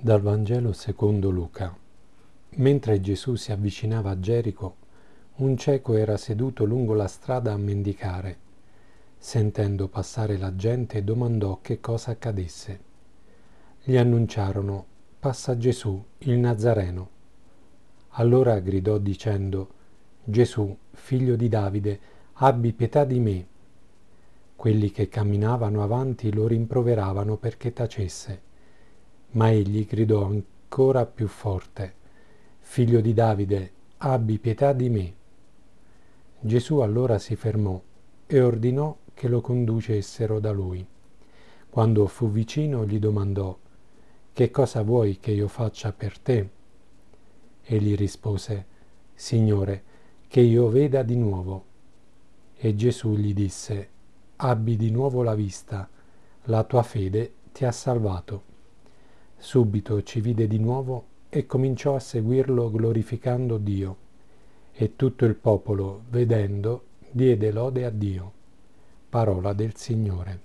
Dal Vangelo secondo Luca. Mentre Gesù si avvicinava a Gerico, un cieco era seduto lungo la strada a mendicare. Sentendo passare la gente, domandò che cosa accadesse. Gli annunciarono: «Passa Gesù, il Nazareno». Allora gridò dicendo: «Gesù, figlio di Davide, abbi pietà di me». Quelli che camminavano avanti lo rimproveravano perché tacesse. Ma egli gridò ancora più forte: «Figlio di Davide, abbi pietà di me». Gesù allora si fermò e ordinò che lo conducessero da lui. Quando fu vicino gli domandò: «Che cosa vuoi che io faccia per te?» Egli rispose: «Signore, che io veda di nuovo». E Gesù gli disse: «Abbi di nuovo la vista, la tua fede ti ha salvato». Subito ci vide di nuovo e cominciò a seguirlo glorificando Dio. E tutto il popolo, vedendo, diede lode a Dio. Parola del Signore.